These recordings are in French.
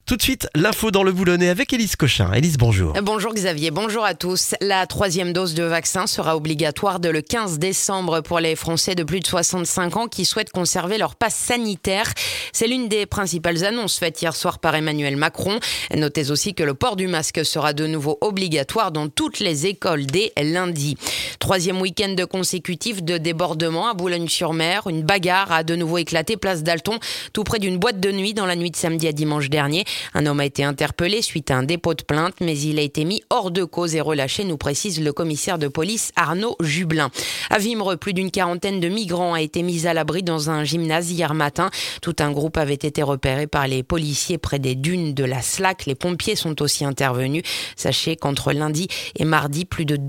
Tout de suite, l'info dans le Boulonnais avec Élise Cochin. Élise, bonjour. Bonjour Xavier, bonjour à tous. La 3e dose de vaccin sera obligatoire dès le 15 décembre pour les Français de plus de 65 ans qui souhaitent conserver leur passe sanitaire. C'est l'une des principales annonces faites hier soir par Emmanuel Macron. Notez aussi que le port du masque sera de nouveau obligatoire dans toutes les écoles dès lundi. 3e week-end consécutif de débordement à Boulogne-sur-Mer. Une bagarre a de nouveau éclaté place Dalton, tout près d'une boîte de nuit dans la nuit de samedi à dimanche dernier. Un homme a été interpellé suite à un dépôt de plainte, mais il a été mis hors de cause et relâché, nous précise le commissaire de police Arnaud Jublin. À Wimereux, plus d'une quarantaine de migrants a été mis à l'abri dans un gymnase hier matin. Tout un groupe avait été repéré par les policiers près des dunes de la Slack. Les pompiers sont aussi intervenus. Sachez qu'entre lundi et mardi, plus de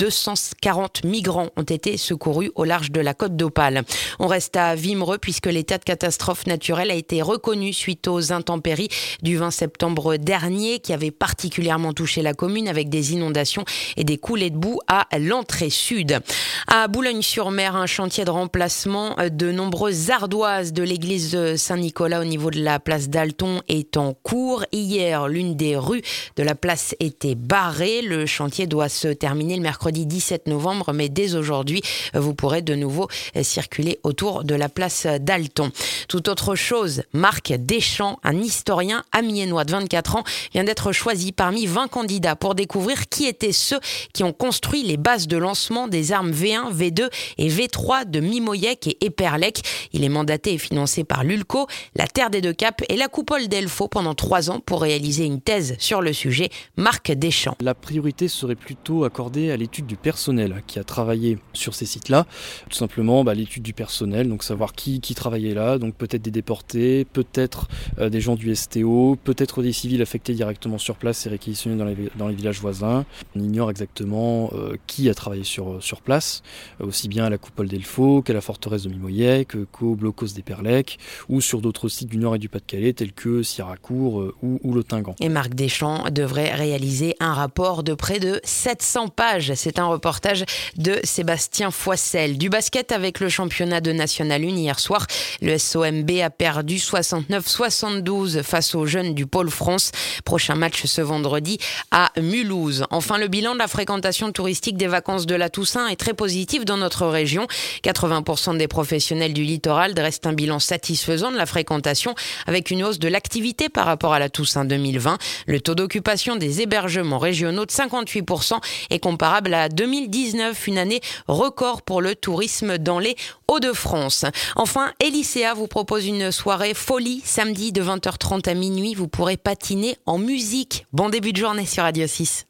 240 migrants ont été secourus au large de la côte d'Opale. On reste à Wimereux puisque l'état de catastrophe naturelle a été reconnu suite aux intempéries du 20 septembre dernier qui avait particulièrement touché la commune avec des inondations et des coulées de boue à l'entrée sud. À Boulogne-sur-Mer, un chantier de remplacement de nombreuses ardoises de l'église Saint-Nicolas au niveau de la place Dalton est en cours. Hier, l'une des rues de la place était barrée. Le chantier doit se terminer le mercredi 17 novembre, mais dès aujourd'hui, vous pourrez de nouveau circuler autour de la place Dalton. Tout autre chose, Marc Deschamps, un historien amiénois de 24 ans, vient d'être choisi parmi 20 candidats pour découvrir qui étaient ceux qui ont construit les bases de lancement des armes V1, V2 et V3 de Mimoyec et Éperlec. Il est mandaté et financé par l'ULCO, la Terre des Deux Caps et la Coupole d'Elfaux pendant 3 ans pour réaliser une thèse sur le sujet. Marc Deschamps. La priorité serait plutôt accordée à l'étude du personnel qui a travaillé sur ces sites-là. Tout simplement l'étude du personnel, donc savoir qui travaillait là, donc peut-être des déportés, peut-être des gens du STO, peut-être des civils affectés directement sur place et réquisitionnés dans les villages voisins. On ignore exactement qui a travaillé sur place, aussi bien à la Coupole d'Elfaux qu'à la forteresse de Mimoyec, qu'au blocos d'Éperlec, ou sur d'autres sites du Nord et du Pas-de-Calais tels que Sierracourt ou Lottingan. Et Marc Deschamps devrait réaliser un rapport de près de 700 pages. C'est un reportage de Sébastien Foissel. Du basket avec le championnat de National 1 hier soir. Le SOMB a perdu 69-72 face aux jeunes du Pôle France. Prochain match ce vendredi à Mulhouse. Enfin, le bilan de la fréquentation touristique des vacances de la Toussaint est très positif dans notre région. 80% des professionnels du littoral dressent un bilan satisfaisant de la fréquentation avec une hausse de l'activité par rapport à la Toussaint 2020. Le taux d'occupation des hébergements régionaux de 58% est comparable à 2019, une année record pour le tourisme dans les Hauts-de-France. Enfin, Elicea vous propose une soirée folie samedi de 20h30 à minuit. Vous pourrez patiner en musique. Bon début de journée sur Radio 6.